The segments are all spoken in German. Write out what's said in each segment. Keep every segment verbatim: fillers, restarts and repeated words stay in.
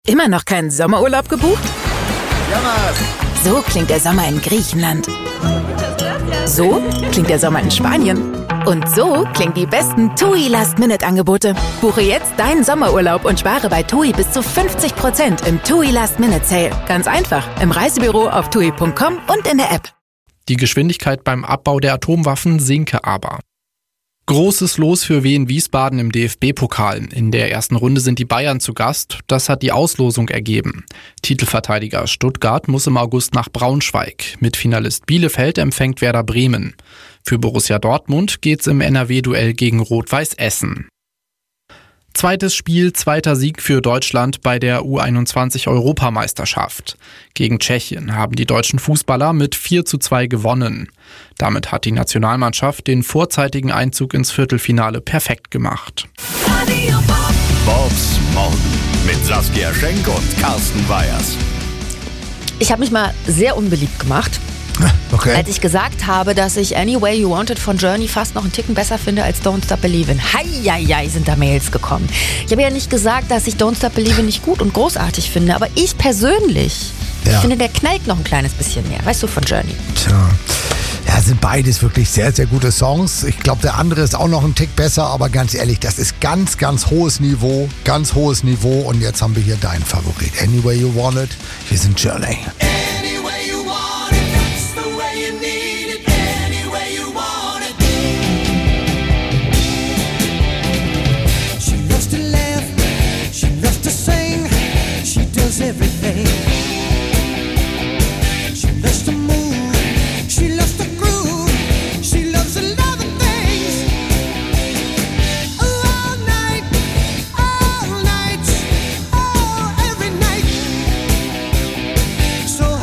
Immer noch keinen Sommerurlaub gebucht? Jammers! So klingt der Sommer in Griechenland. So klingt der Sommer in Spanien. Und so klingen die besten TUI Last-Minute-Angebote. Buche jetzt deinen Sommerurlaub und spare bei TUI bis zu fünfzig Prozent im TUI Last-Minute-Sale. Ganz einfach, im Reisebüro auf tui punkt com und in der App. Die Geschwindigkeit beim Abbau der Atomwaffen sinke aber. Großes Los für Wien Wiesbaden im D F B-Pokal. In der ersten Runde sind die Bayern zu Gast. Das hat die Auslosung ergeben. Titelverteidiger Stuttgart muss im August nach Braunschweig. Mitfinalist Bielefeld empfängt Werder Bremen. Für Borussia Dortmund geht's im N R W-Duell gegen Rot-Weiß Essen. Zweites Spiel, zweiter Sieg für Deutschland bei der U einundzwanzig-Europameisterschaft. Gegen Tschechien haben die deutschen Fußballer mit vier zu zwei gewonnen. Damit hat die Nationalmannschaft den vorzeitigen Einzug ins Viertelfinale perfekt gemacht. Bobs Morgen mit Saskia Schenk und Carsten Weyers. Ich habe mich mal sehr unbeliebt gemacht, Okay. als ich gesagt habe, dass ich Anyway You Want It von Journey fast noch einen Ticken besser finde als Don't Stop Believin'. Heieiei, sind da Mails gekommen. Ich habe ja nicht gesagt, dass ich Don't Stop Believin' nicht gut und großartig finde, aber ich persönlich Ja. finde, der knallt noch ein kleines bisschen mehr. Weißt du, von Journey. Tja. Ja, sind beides wirklich sehr, sehr gute Songs. Ich glaube, der andere ist auch noch ein Tick besser, aber ganz ehrlich, das ist ganz, ganz hohes Niveau, ganz hohes Niveau. Und jetzt haben wir hier deinen Favorit. Anyway You Want It, wir sind Journey. Everything. She loves to move, she loves to groove, she loves a lot of things. Oh, all night, all night, oh, every night. So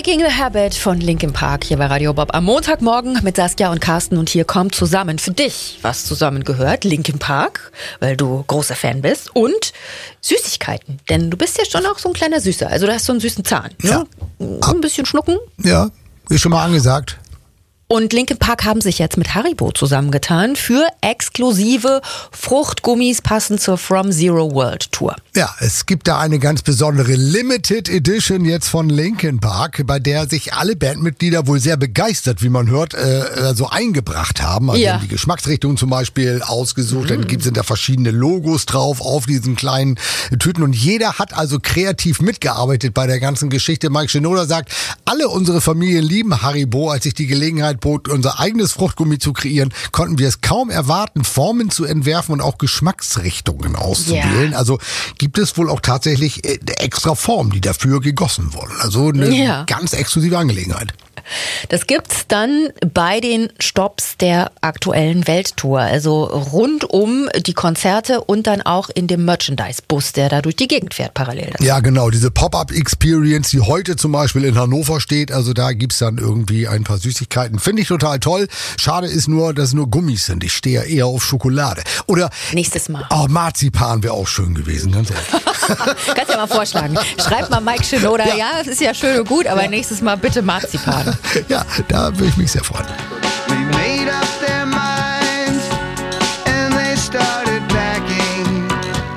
Breaking the Habit von Linkin Park hier bei Radio Bob am Montagmorgen mit Saskia und Carsten und hier kommt zusammen für dich, was zusammengehört, Linkin Park, weil du großer Fan bist und Süßigkeiten, denn du bist ja schon auch so ein kleiner Süßer, also du hast so einen süßen Zahn, ne? Ja. Ein bisschen schnucken. Ja, ist schon mal angesagt. Und Linkin Park haben sich jetzt mit Haribo zusammengetan für exklusive Fruchtgummis passend zur From Zero World Tour. Ja, es gibt da eine ganz besondere Limited Edition jetzt von Linkin Park, bei der sich alle Bandmitglieder wohl sehr begeistert, wie man hört, äh, so eingebracht haben. Also Ja. die Geschmacksrichtung zum Beispiel ausgesucht, dann gibt es da verschiedene Logos drauf auf diesen kleinen Tüten und jeder hat also kreativ mitgearbeitet bei der ganzen Geschichte. Mike Shinoda sagt, alle unsere Familien lieben Haribo. Als sich die Gelegenheit bot, unser eigenes Fruchtgummi zu kreieren, konnten wir es kaum erwarten, Formen zu entwerfen und auch Geschmacksrichtungen auszuwählen. Ja. Also gibt es wohl auch tatsächlich äh, extra Formen, die dafür gegossen wurden. Also eine Ja. ganz exklusive Angelegenheit. Das gibt's dann bei den Stopps der aktuellen Welttour, also rund um die Konzerte und dann auch in dem Merchandise-Bus, der da durch die Gegend fährt parallel dazu. Ja, genau, diese Pop-Up-Experience, die heute zum Beispiel in Hannover steht, also da gibt's dann irgendwie ein paar Süßigkeiten. Finde ich total toll. Schade ist nur, dass es nur Gummis sind. Ich stehe ja eher auf Schokolade. Oder Nächstes Mal. auch Marzipan wäre auch schön gewesen, ganz ehrlich. Kannst ja mal vorschlagen. Schreib mal Mike Shinoda, ja, es ist ja schön und gut, aber nächstes Mal bitte Marzipan. Ja, da würde ich mich sehr freuen. They made up their minds and they started packing.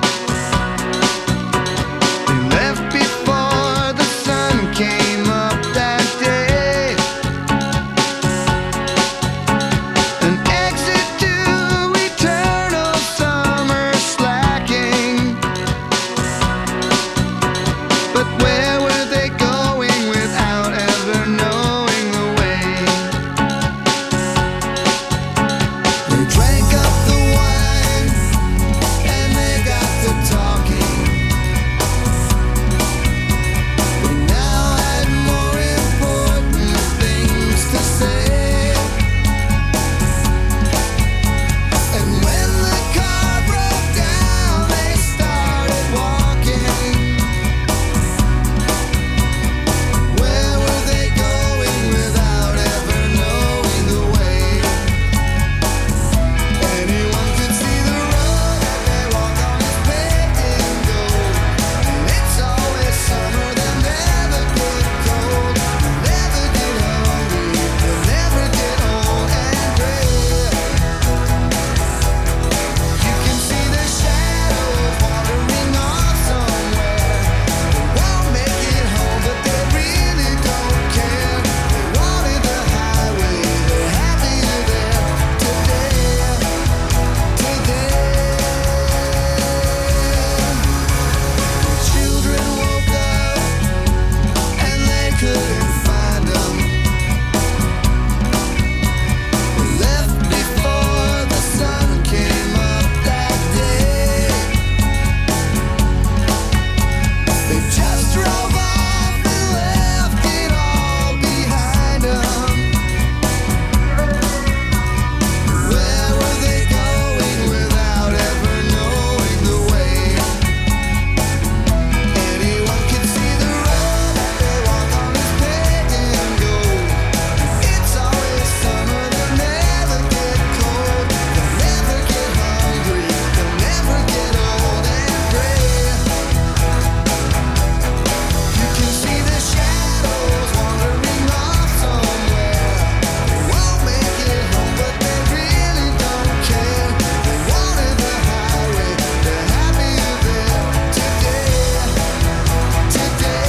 They left before the sun came up that day. An exit to eternal summer slacking. But where were they going without ever knowing the way? They drank up the wine and they got to talking. They now had more important things to say. And when the car broke down, they started walking. Where were they going without ever knowing the way? Anyone could see the road that they walk on is paved in gold. And it's always summer, they'll never get cold. They'll never get hungry, they'll never get old and gray. You can see the shadows wandering off somewhere. They won't make it home, but they really don't care. They wanted the highway, they're happier there today. Today. Children woke up and they couldn't find them. They left before the sun came up that day. They just drove off and left it all behind them. Where were they going without ever knowing the way? Anyone can see the road that they walk on is paved in gold. It's always summer, they'll never get cold. They'll never get hungry, they'll never get old and gray. You can see the shadows wandering off somewhere. They won't make it home, but they really don't care. They wanted the highway, they're happier there today. Today.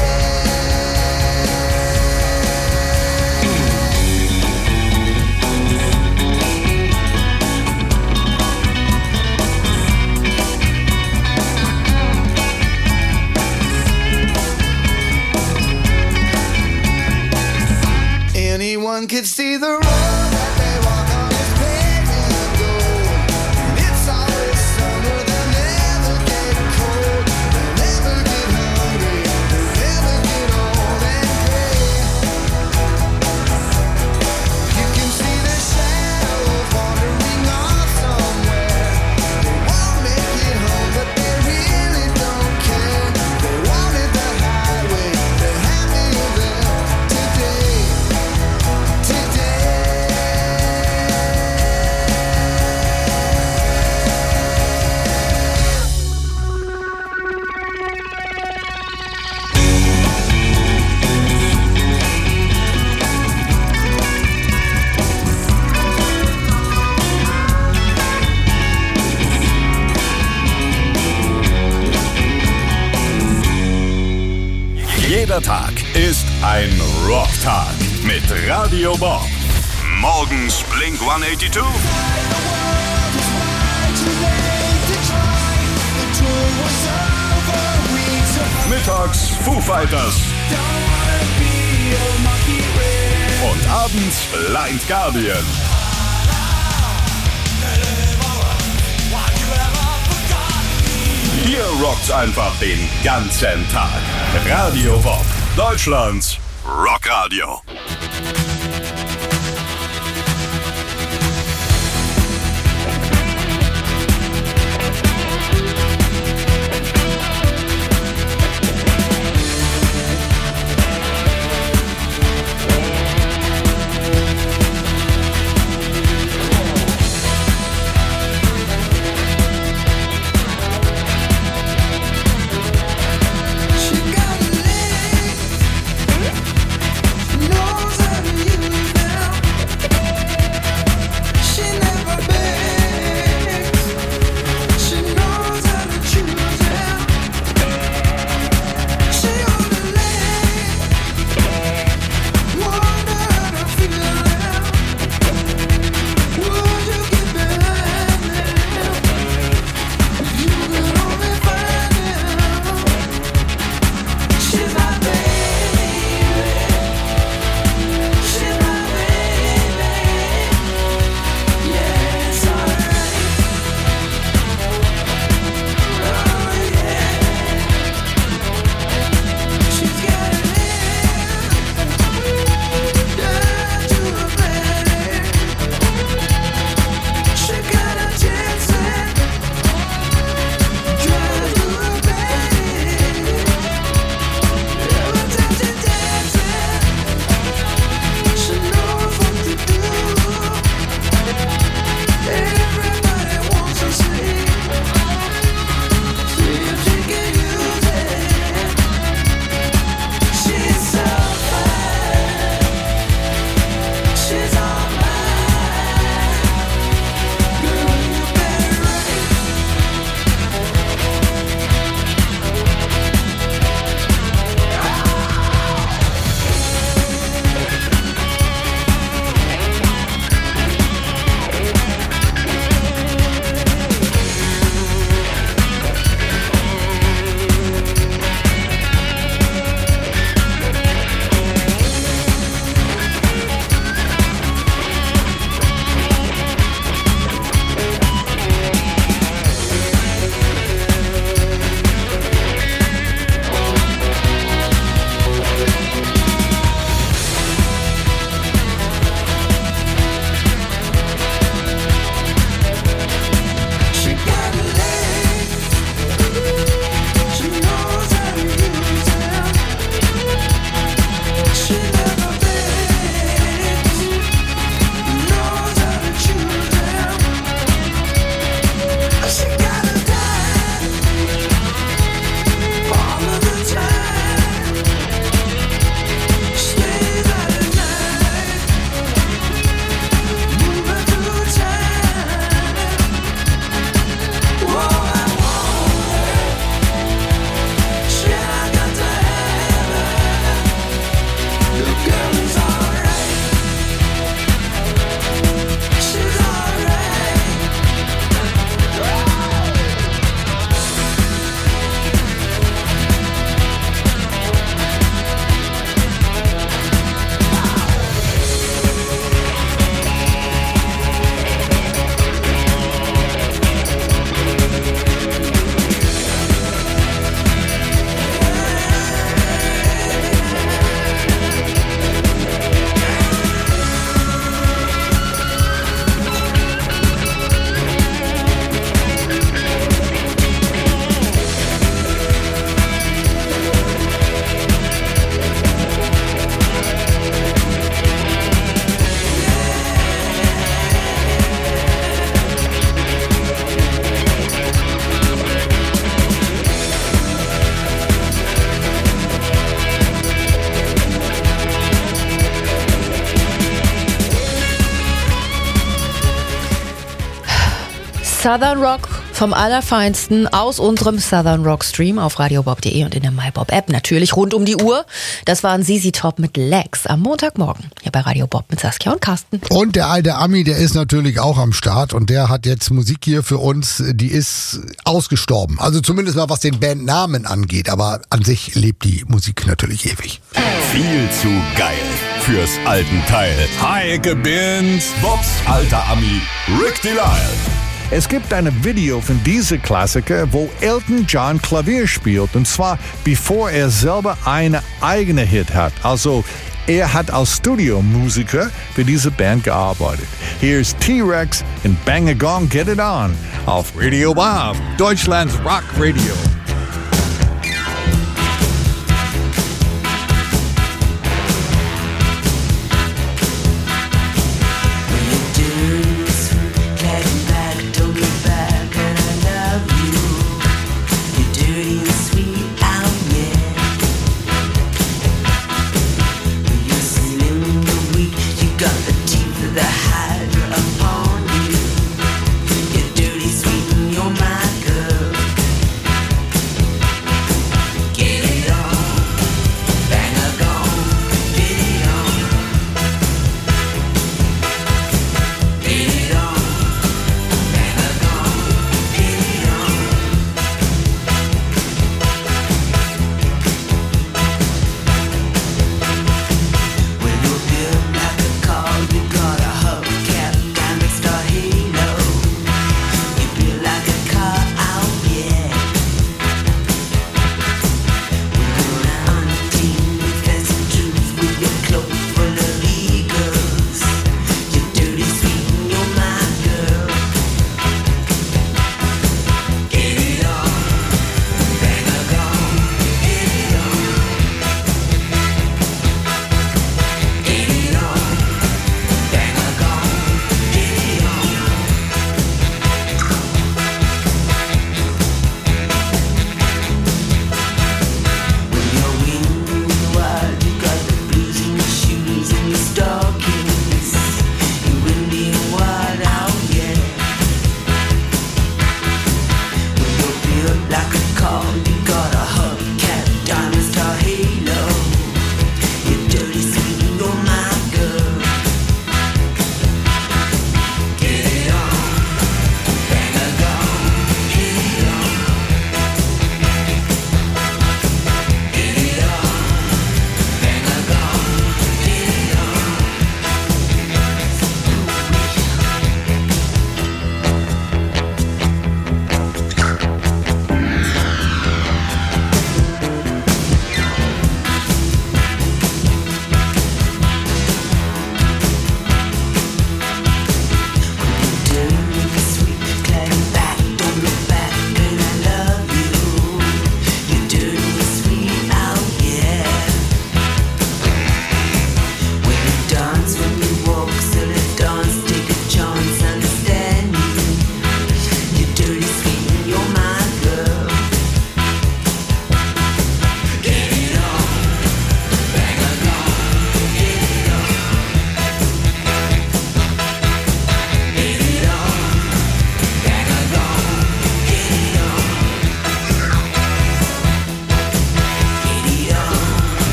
Anyone could see the road that they walk on is paved in gold. And it's always summer, they'll never get cold. They'll never get hungry, they'll never get old and gray. You can see the shadows wandering off somewhere. They won't make it home, but they really don't care. They wanted the highway, they're happier there today. Jeder Tag ist ein Rocktag mit Radio Bob. Morgens Blink hundertzweiundachtzig. Mittags Foo Fighters. Und abends Blind Guardian. Hier rockt's einfach den ganzen Tag. Radio Bob, Deutschlands Rockradio. Southern Rock vom Allerfeinsten aus unserem Southern Rock Stream auf radiobob punkt de und in der MyBob App. Natürlich rund um die Uhr. Das waren Z Z Top mit Legs am Montagmorgen. Hier bei Radio Bob mit Saskia und Carsten. Und der alte Ami, der ist natürlich auch am Start und der hat jetzt Musik hier für uns, die ist ausgestorben. Also zumindest mal was den Bandnamen angeht, aber an sich lebt die Musik natürlich ewig. Viel zu geil fürs alten Teil. Heike Binz, Bobs alter Ami, Rick Delisle. Es gibt ein Video von diesem Klassiker, wo Elton John Klavier spielt. Und zwar, bevor er selber eine eigene Hit hat. Also, er hat als Studiomusiker für diese Band gearbeitet. Hier ist T-Rex in Bang a Gong Get It On auf Radio Bob, Deutschlands Rock Radio. Upon you, you're dirty, sweet, and you're my girl.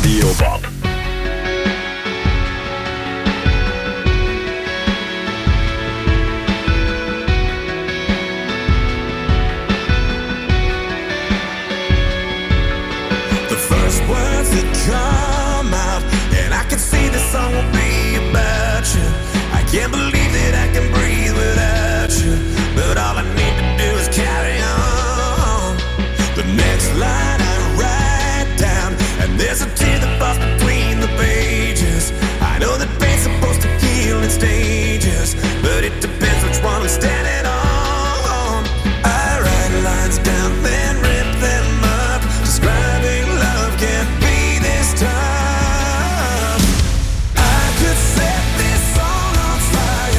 Radio Bob. The first words that come out, and I can see the song will be about you. I can't believe that I can breathe without you, but all I need to do is carry on. The next line I write down, and there's a tear that falls between the pages. I know that pain's supposed to heal in stages, but it depends which one I'm standing on. I write lines down, then rip them up, describing love can't be this tough. I could set this song on fire.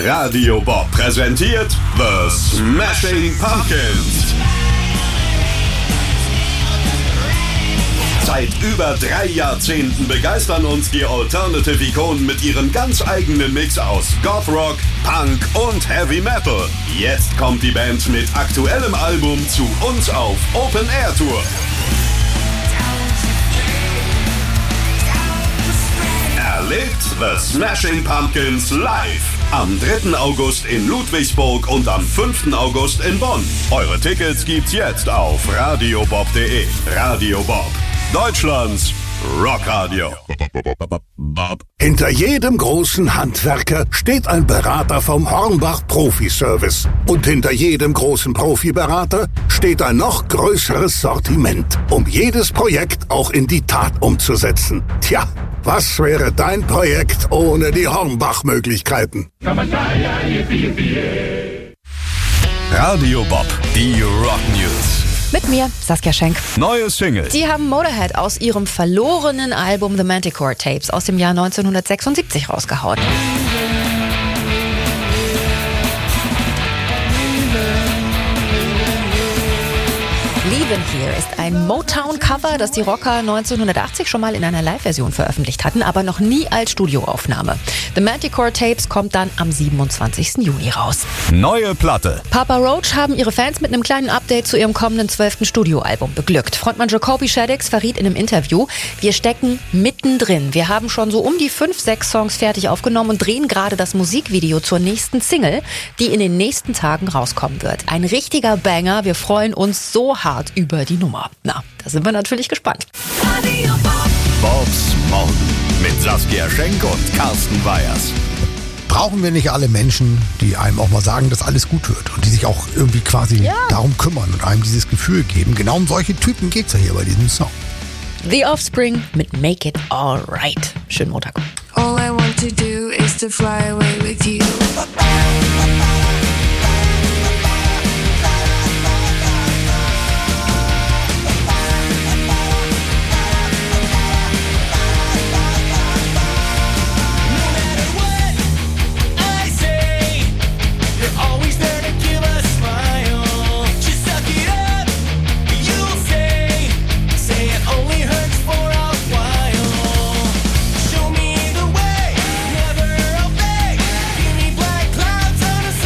Radio Bob präsentiert The Smashing Pumpkins. Seit über drei Jahrzehnten begeistern uns die Alternative-Ikonen mit ihrem ganz eigenen Mix aus Goth-Rock, Punk und Heavy Metal. Jetzt kommt die Band mit aktuellem Album zu uns auf Open-Air-Tour. Erlebt The Smashing Pumpkins live am dritten August in Ludwigsburg und am fünften August in Bonn. Eure Tickets gibt's jetzt auf radiobob punkt de. Radio Bob, Deutschlands Rockradio. Hinter jedem großen Handwerker steht ein Berater vom Hornbach Profi-Service. Und hinter jedem großen Profiberater steht ein noch größeres Sortiment, um jedes Projekt auch in die Tat umzusetzen. Tja, was wäre dein Projekt ohne die Hornbach-Möglichkeiten? Radio Bob, die Rock News. Mit mir, Saskia Schenk. Neue Single. Die haben Motorhead aus ihrem verlorenen Album The Manticore Tapes aus dem Jahr neunzehnhundertsechsundsiebzig rausgehauen. Leavin' Here ist ein Motown-Cover, das die Rocker neunzehnhundertachtzig schon mal in einer Live-Version veröffentlicht hatten, aber noch nie als Studioaufnahme. The Manticore Tapes kommt dann am siebenundzwanzigsten Juni raus. Neue Platte. Papa Roach haben ihre Fans mit einem kleinen Update zu ihrem kommenden zwölften Studioalbum beglückt. Frontmann Jacoby Shaddix verriet in einem Interview, wir stecken mittendrin. Wir haben schon so um die fünf, sechs Songs fertig aufgenommen und drehen gerade das Musikvideo zur nächsten Single, die in den nächsten Tagen rauskommen wird. Ein richtiger Banger. Wir freuen uns so hart über die Nummer. Na, da sind wir natürlich gespannt. Bobs Morgen mit Saskia Schenk und Carsten Weyers. Brauchen wir nicht alle Menschen, die einem auch mal sagen, dass alles gut wird und die sich auch irgendwie quasi Ja. darum kümmern und einem dieses Gefühl geben? Genau um solche Typen geht's ja hier bei diesem Song. The Offspring mit Make It Alright. Schönen Montag. All I want to do is to fly away with you. Show me the way, never obey. Give me black clouds on a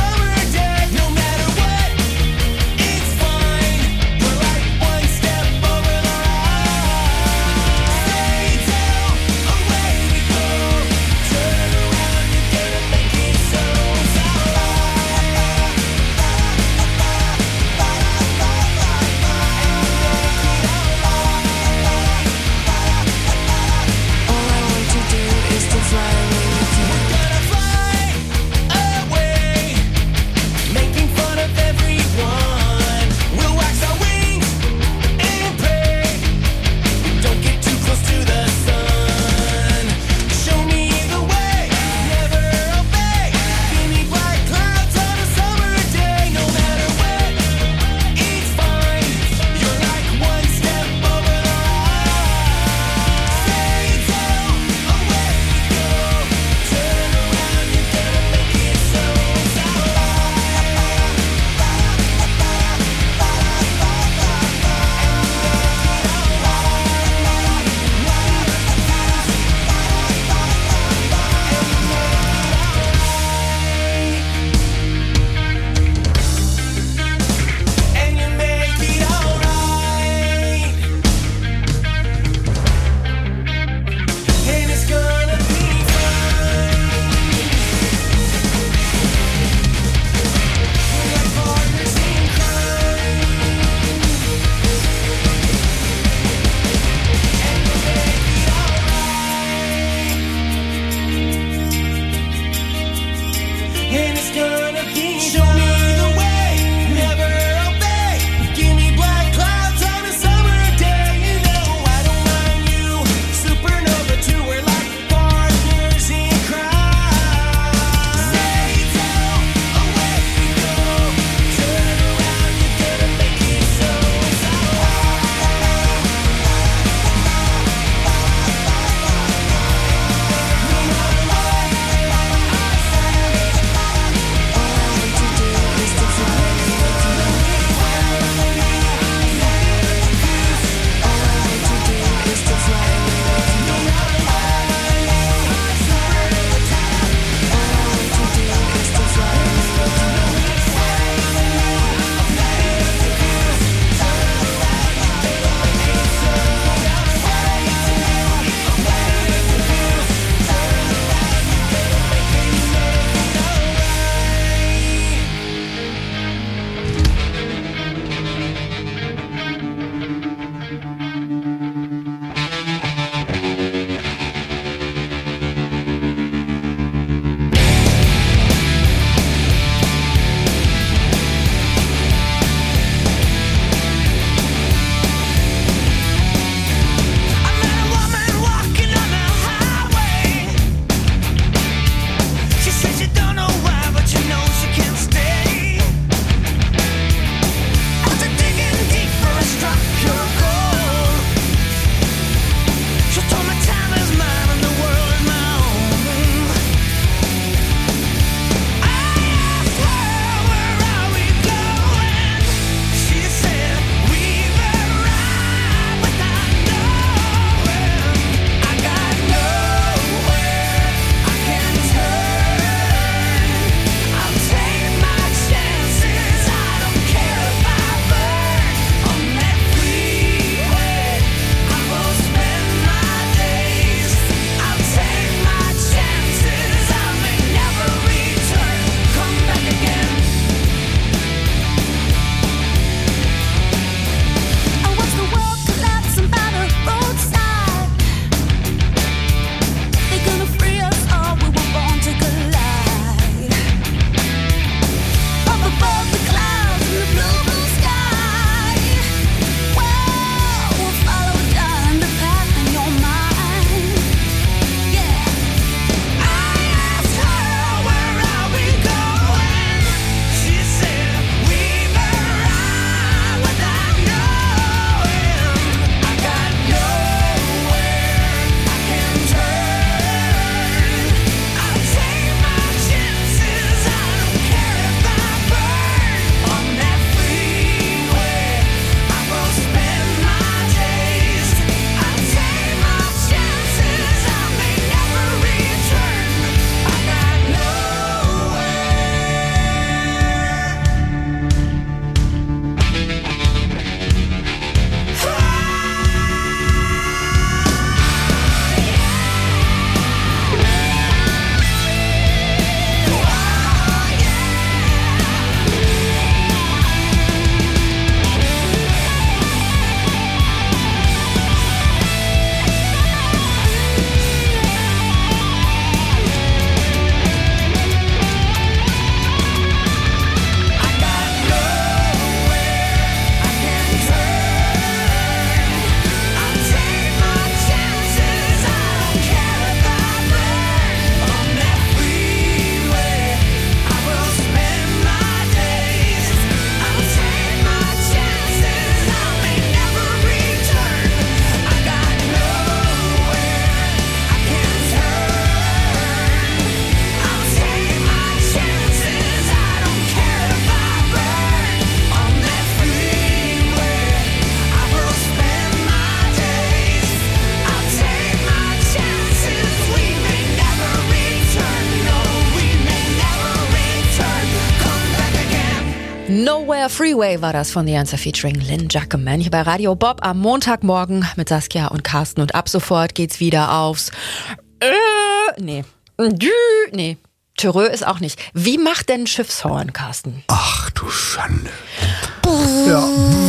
River Freeway war das von The Answer featuring Lynn Jackeman hier bei Radio Bob am Montagmorgen mit Saskia und Carsten. Und ab sofort geht's wieder aufs äh, nee, Dü, nee, Törö ist auch nicht. Wie macht denn ein Schiffshorn, Carsten? Ach du Schande. Ja,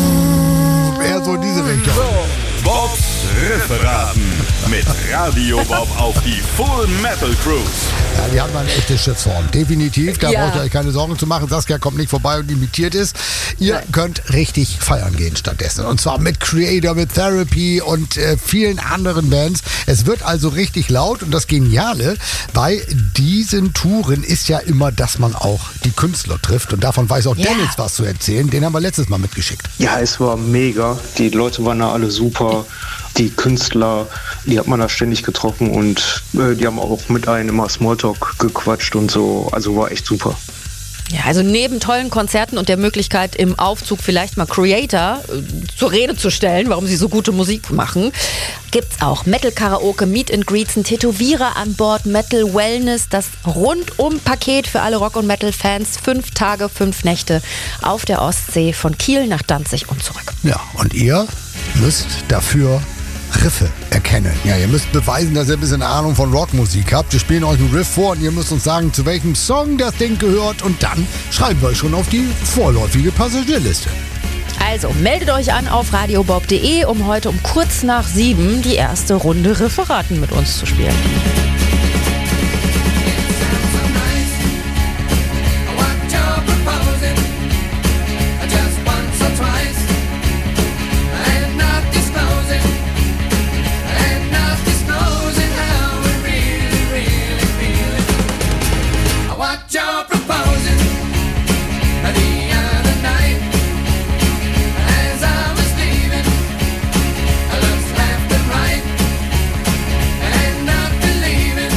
eher so in diese Richtung. Bobs Rifferaten mit Radio Bob auf die Full Metal Cruise. Ja, die haben ein echtes Schiffshorn. Definitiv. Da Ja. braucht ihr euch keine Sorgen zu machen. Saskia kommt nicht vorbei und imitiert es. Ihr Nein. könnt richtig feiern gehen stattdessen. Und zwar mit Creator, mit Therapy und äh, vielen anderen Bands. Es wird also richtig laut. Und das Geniale bei diesen Touren ist ja immer, dass man auch die Künstler trifft. Und davon weiß auch Ja. Dennis was zu erzählen. Den haben wir letztes Mal mitgeschickt. Ja, es war mega. Die Leute waren da alle super. Die Künstler, die hat man da ständig getroffen und äh, die haben auch mit einem immer Smalltalk gequatscht und so. Also war echt super. Ja, also neben tollen Konzerten und der Möglichkeit im Aufzug vielleicht mal Creator äh, zur Rede zu stellen, warum sie so gute Musik machen, gibt's auch Metal-Karaoke, Meet and Greets, ein Tätowierer an Bord, Metal Wellness, das Rundum-Paket für alle Rock- und Metal-Fans. Fünf Tage, fünf Nächte auf der Ostsee von Kiel nach Danzig und zurück. Ja, und ihr müsst dafür Riffe erkennen. Ja, ihr müsst beweisen, dass ihr ein bisschen Ahnung von Rockmusik habt. Wir spielen euch einen Riff vor und ihr müsst uns sagen, zu welchem Song das Ding gehört und dann schreiben wir euch schon auf die vorläufige Passagierliste. Also meldet euch an auf radiobob punkt de, um heute um kurz nach sieben die erste Runde Referaten mit uns zu spielen. Leaving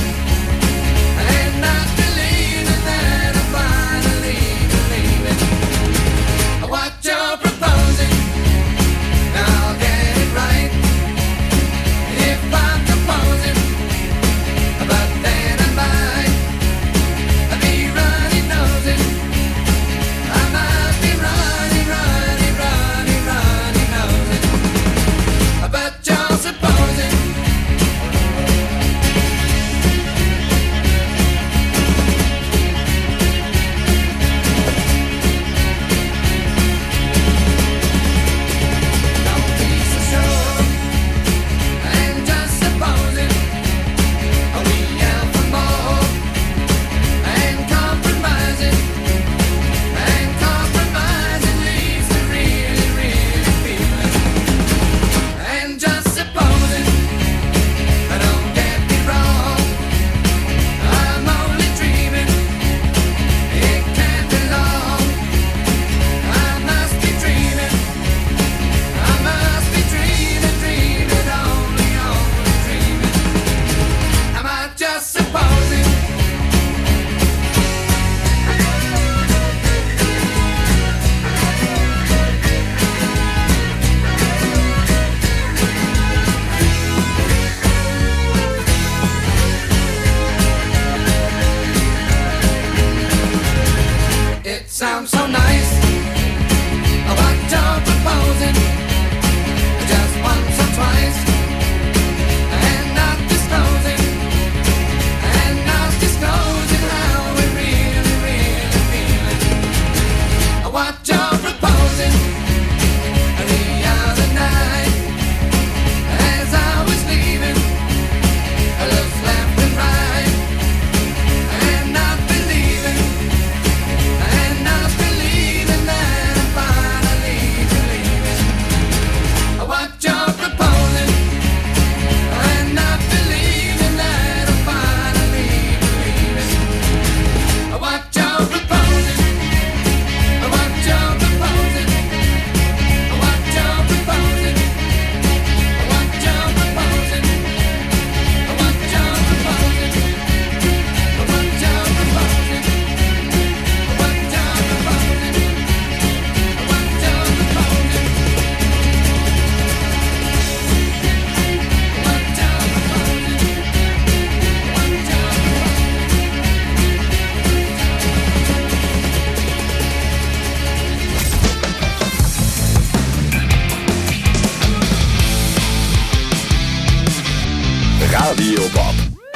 Radio Bob.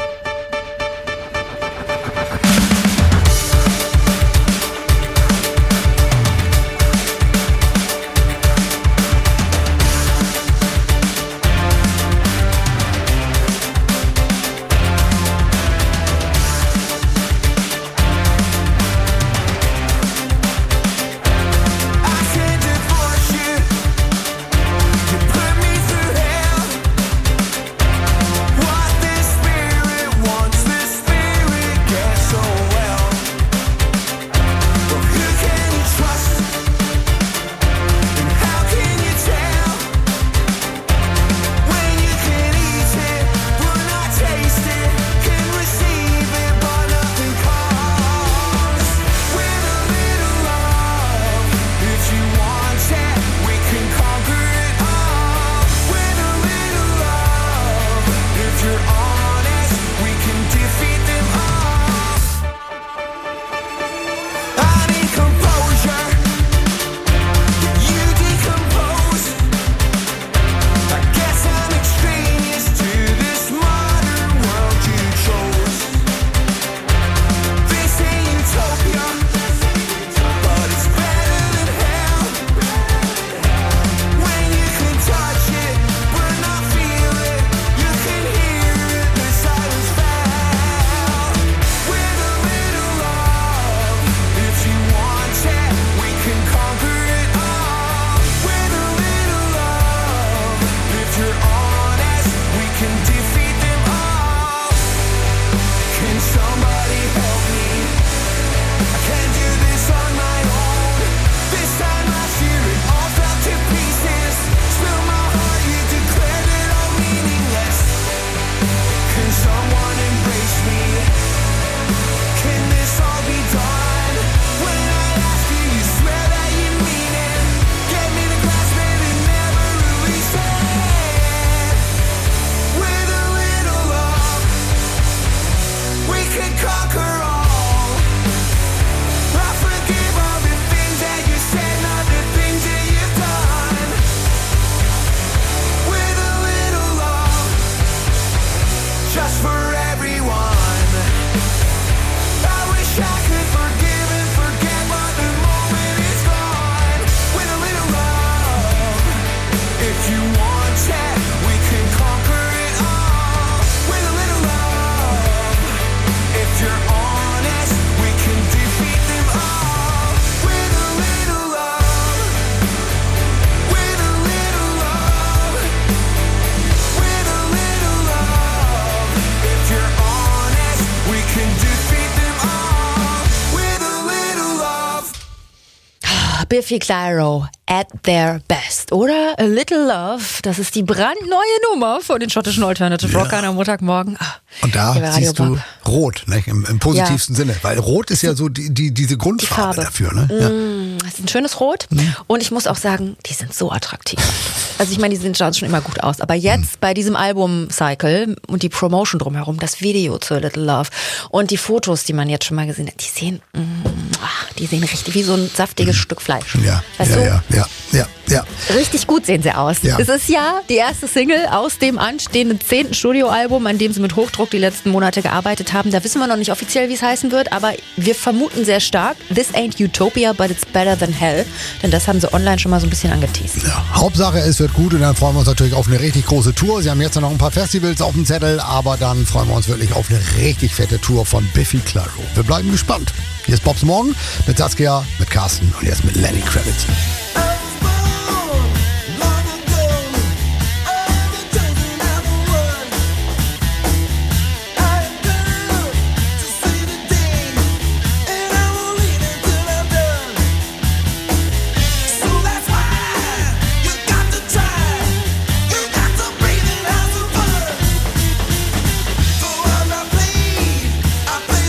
Biffy Clyro at their best, oder? A Little Love, das ist die brandneue Nummer von den schottischen Alternative Ja. Rockern am Montagmorgen. Ah, Und da hier bei Radio siehst du Bob. Rot, ne, im, im positivsten Ja. Sinne, weil Rot ist ja so die, die, diese Grundfarbe Farbe. dafür. Ne? Ja. Mm, das ist ein schönes Rot und ich muss auch sagen, die sind so attraktiv. Also ich meine, die sehen schon immer gut aus, aber jetzt bei diesem Album-Cycle und die Promotion drumherum, das Video zu A Little Love und die Fotos, die man jetzt schon mal gesehen hat, die sehen, mm, ach, die sehen richtig wie so ein saftiges Stück Fleisch. Ja, Weißt ja, du? ja, ja, ja, ja. Richtig gut sehen sie aus. Ja. Es ist ja die erste Single aus dem anstehenden zehnten Studioalbum, an dem sie mit Hochdruck die letzten Monate gearbeitet haben. Da wissen wir noch nicht offiziell, wie es heißen wird, aber wir vermuten sehr stark, This ain't Utopia, but it's better than hell. Denn das haben sie online schon mal so ein bisschen angeteased. Ja, Hauptsache, es wird gut und dann freuen wir uns natürlich auf eine richtig große Tour. Sie haben jetzt noch ein paar Festivals auf dem Zettel, aber dann freuen wir uns wirklich auf eine richtig fette Tour von Biffy Clyro. Wir bleiben gespannt. Hier ist Bobs Morgen mit Saskia, mit Carsten und jetzt mit Lenny Kravitz.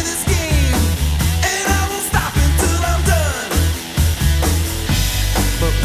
But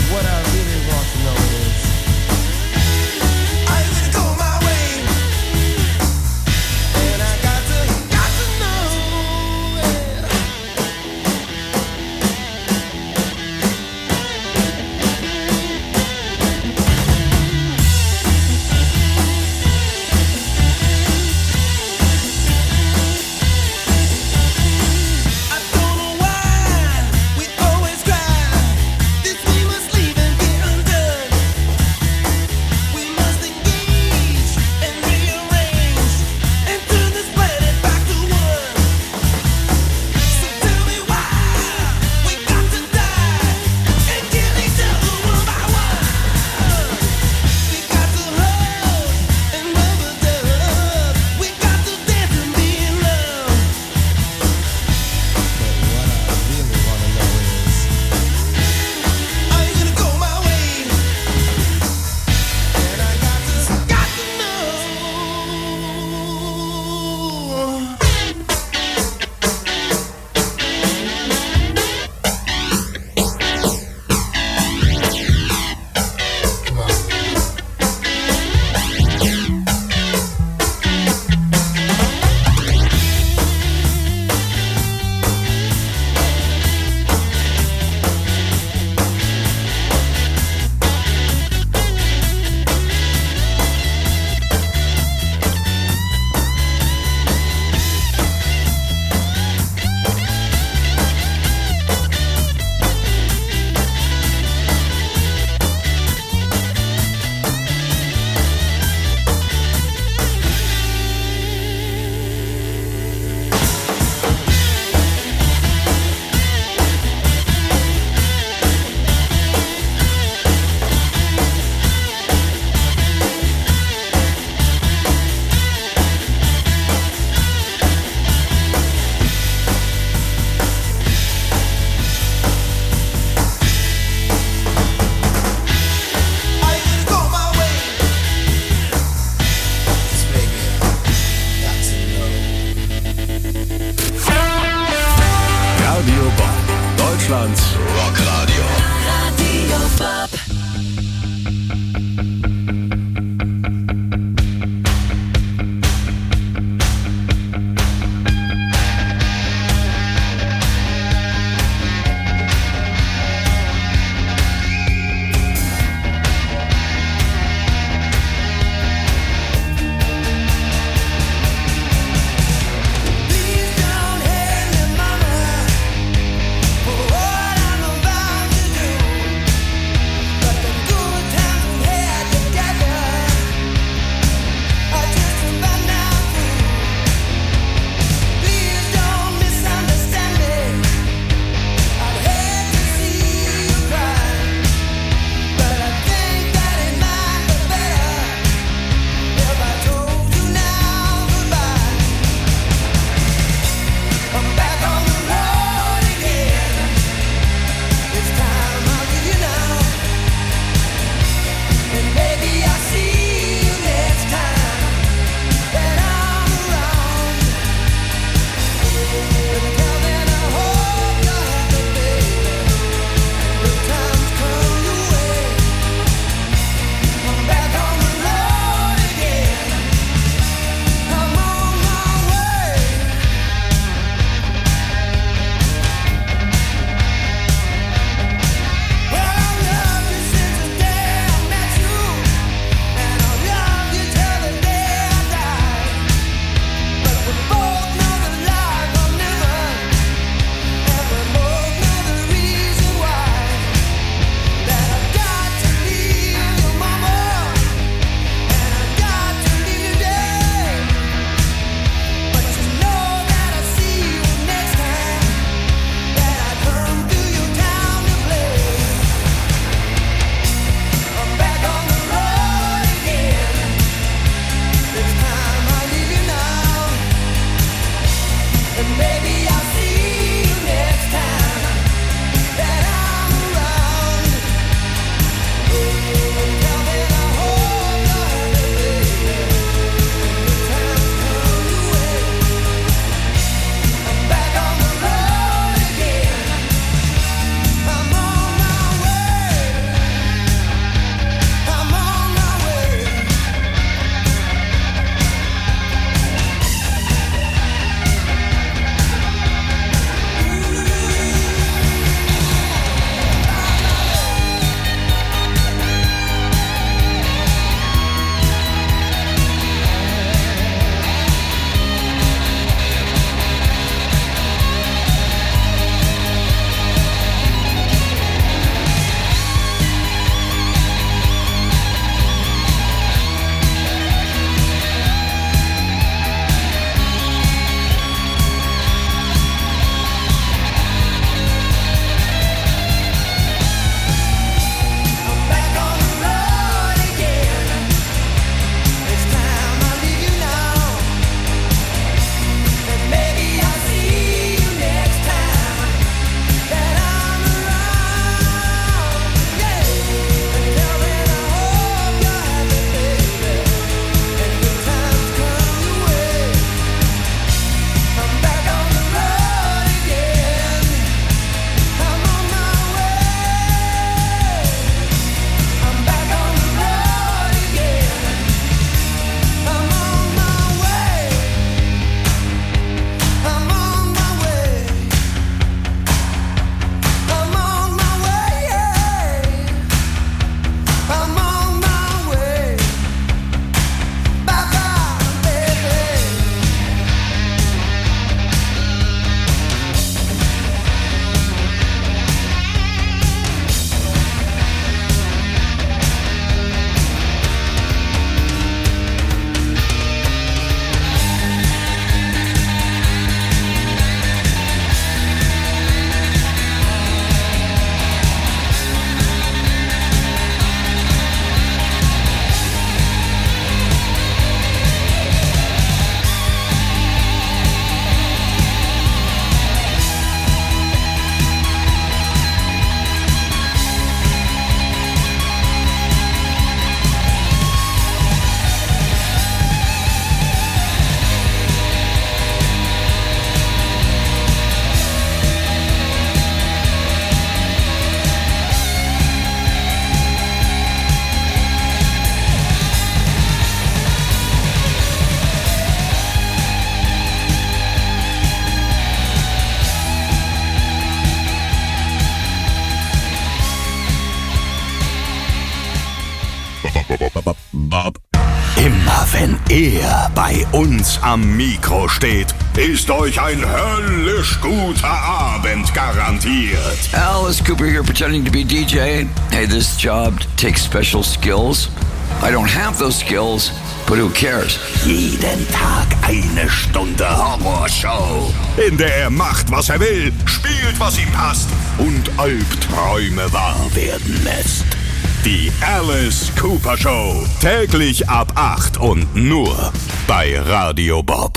Bob. Immer wenn er bei uns am Mikro steht, ist euch ein höllisch guter Abend garantiert. Alice Cooper here pretending to be D J. Hey, this job takes special skills. I don't have those skills, but who cares? Jeden Tag eine Stunde Horrorshow, in der er macht, was er will, spielt, was ihm passt und Albträume wahr werden lässt. Die Alice Cooper Show. Täglich ab acht und nur bei Radio Bob.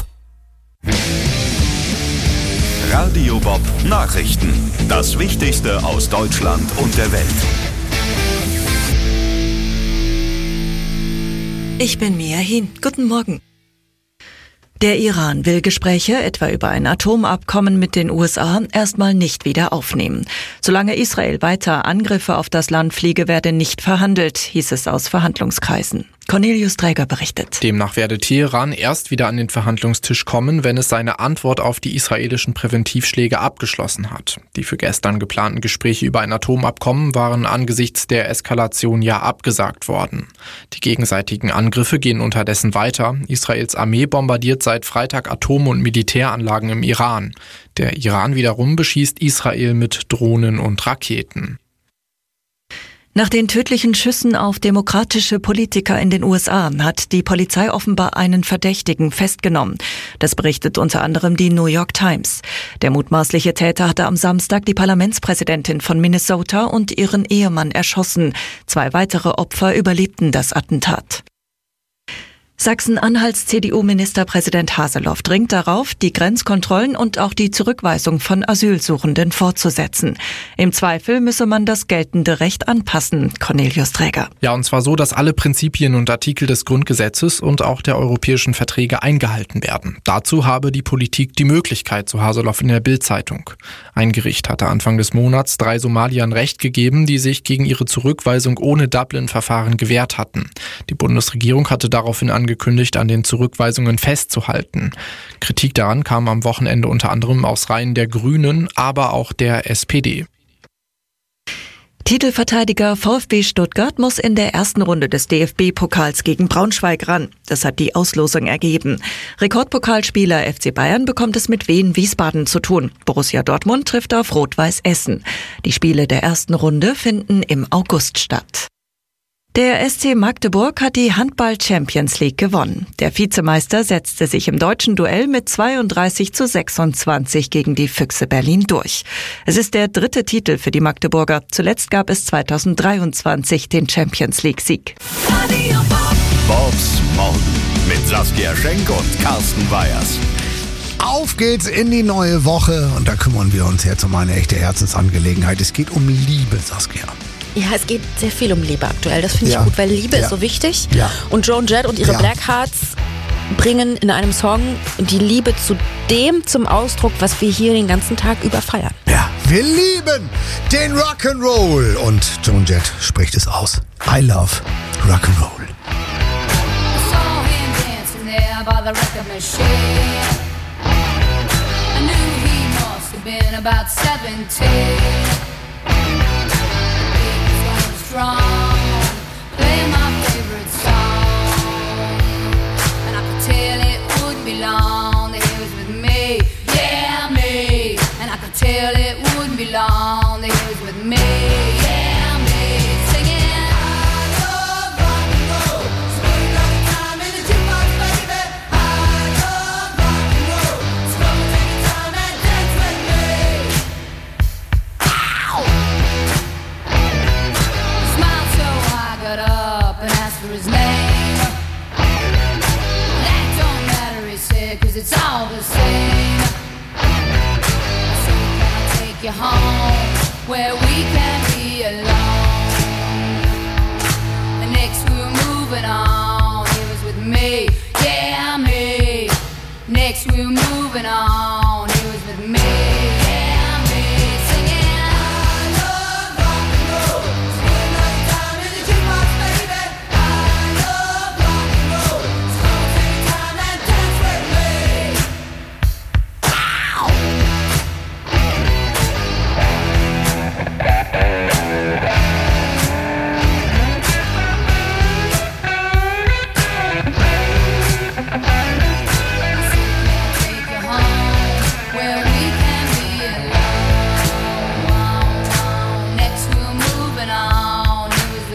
Radio Bob Nachrichten. Das Wichtigste aus Deutschland und der Welt. Ich bin Mia Hin. Guten Morgen. Der Iran will Gespräche, etwa über ein Atomabkommen mit den U S A, erstmal nicht wieder aufnehmen. Solange Israel weiter Angriffe auf das Land fliege, werde nicht verhandelt, hieß es aus Verhandlungskreisen. Cornelius Träger berichtet. Demnach werde Teheran erst wieder an den Verhandlungstisch kommen, wenn es seine Antwort auf die israelischen Präventivschläge abgeschlossen hat. Die für gestern geplanten Gespräche über ein Atomabkommen waren angesichts der Eskalation ja abgesagt worden. Die gegenseitigen Angriffe gehen unterdessen weiter. Israels Armee bombardiert seit Freitag Atom- und Militäranlagen im Iran. Der Iran wiederum beschießt Israel mit Drohnen und Raketen. Nach den tödlichen Schüssen auf demokratische Politiker in den U S A hat die Polizei offenbar einen Verdächtigen festgenommen. Das berichtet unter anderem die New York Times. Der mutmaßliche Täter hatte am Samstag die Parlamentspräsidentin von Minnesota und ihren Ehemann erschossen. Zwei weitere Opfer überlebten das Attentat. Sachsen-Anhalts C D U-Ministerpräsident Haseloff dringt darauf, die Grenzkontrollen und auch die Zurückweisung von Asylsuchenden fortzusetzen. Im Zweifel müsse man das geltende Recht anpassen, Cornelius Träger. Ja, und zwar so, dass alle Prinzipien und Artikel des Grundgesetzes und auch der europäischen Verträge eingehalten werden. Dazu habe die Politik die Möglichkeit, so Haseloff in der Bild-Zeitung. Ein Gericht hatte Anfang des Monats drei Somaliern Recht gegeben, die sich gegen ihre Zurückweisung ohne Dublin-Verfahren gewehrt hatten. Die Bundesregierung hatte daraufhin angekündigt, an den Zurückweisungen festzuhalten. Kritik daran kam am Wochenende unter anderem aus Reihen der Grünen, aber auch der S P D. Titelverteidiger VfB Stuttgart muss in der ersten Runde des D F B-Pokals gegen Braunschweig ran. Das hat die Auslosung ergeben. Rekordpokalspieler F C Bayern bekommt es mit Wien Wiesbaden zu tun. Borussia Dortmund trifft auf Rot-Weiß Essen. Die Spiele der ersten Runde finden im August statt. Der S C Magdeburg hat die Handball-Champions League gewonnen. Der Vizemeister setzte sich im deutschen Duell mit zweiunddreißig zu sechsundzwanzig gegen die Füchse Berlin durch. Es ist der dritte Titel für die Magdeburger. Zuletzt gab es zweitausenddreiundzwanzig den Champions League-Sieg. Bobs Morgen mit Saskia Schenk und Carsten Weyers. Auf geht's in die neue Woche und da kümmern wir uns jetzt um eine echte Herzensangelegenheit. Es geht um Liebe, Saskia. Ja, es geht sehr viel um Liebe aktuell. Das finde ich Ja. gut, weil Liebe Ja. ist so wichtig. Ja. Und Joan Jett und ihre Ja. Blackhearts bringen in einem Song die Liebe zu dem zum Ausdruck, was wir hier den ganzen Tag über feiern. Ja, wir lieben den Rock'n'Roll und Joan Jett spricht es aus. I love Rock'n'Roll. saw him dancing there by the record machine. I knew he must have been about seventeen. He was going strong, playing my favorite song, and I could tell it wouldn't be long that he was with me, yeah me. And I could tell it wouldn't be long that he was with me, yeah me. Singing. His name. That don't matter, he said, cause it's all the same. So can I take you home where we can be alone? And next we were moving on, he was with me, yeah me. Next we were moving on, he was with me, yeah me. Singing.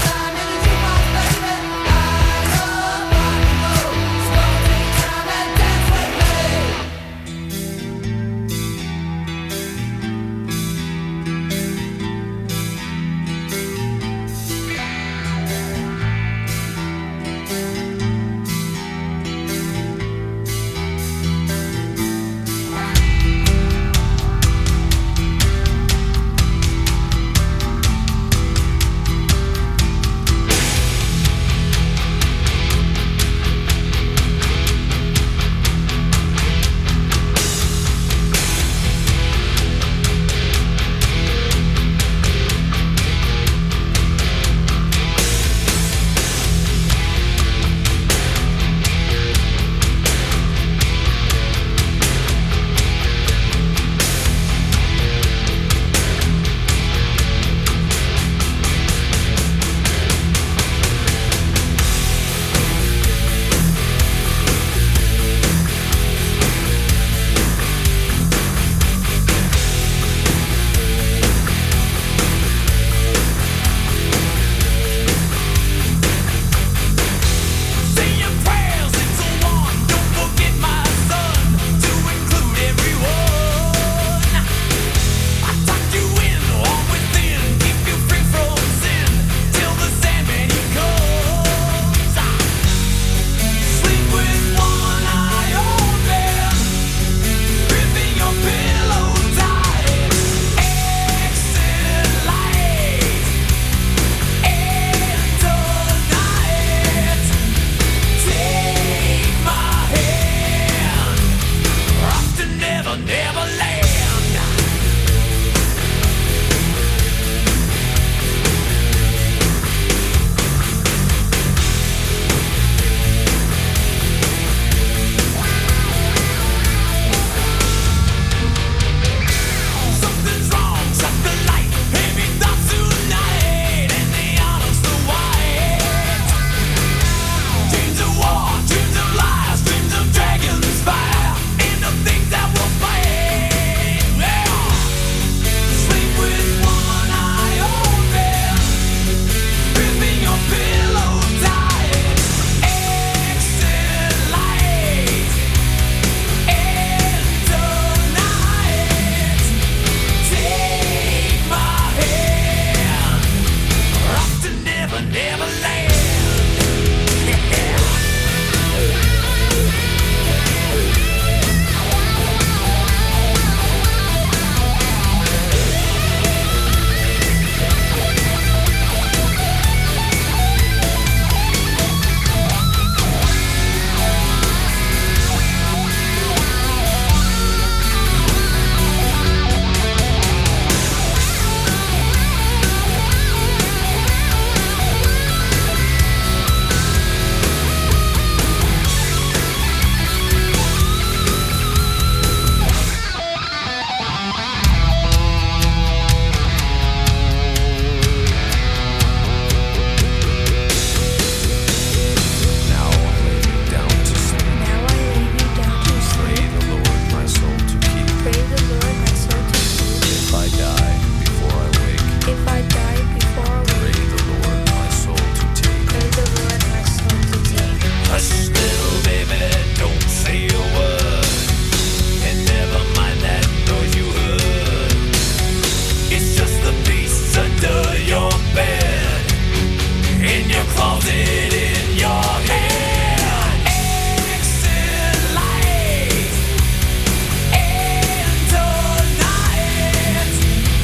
Exit light into night.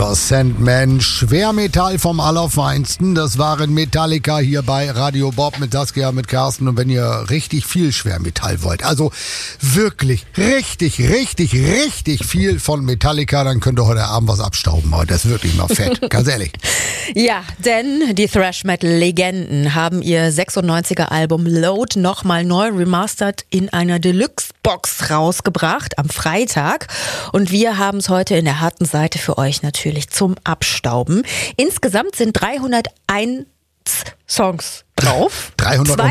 Enter Sandman, Schwermetall vom Allerfeinsten. Das waren Metallica hier bei Radio Bob mit Saskia, mit Carsten. Und wenn ihr richtig viel Schwermetall wollt, also wirklich richtig, richtig, richtig viel von Metallica, dann könnt ihr heute Abend was abstauben. Das ist wirklich mal fett, ganz ehrlich. Ja, denn die Thrash-Metal-Legenden haben ihr sechsundneunziger Album Load nochmal neu remastert in einer Deluxe-Box rausgebracht am Freitag. Und wir haben es heute in der harten Seite für euch natürlich zum Abstauben. Insgesamt sind dreihunderteins Songs drauf. dreihunderteins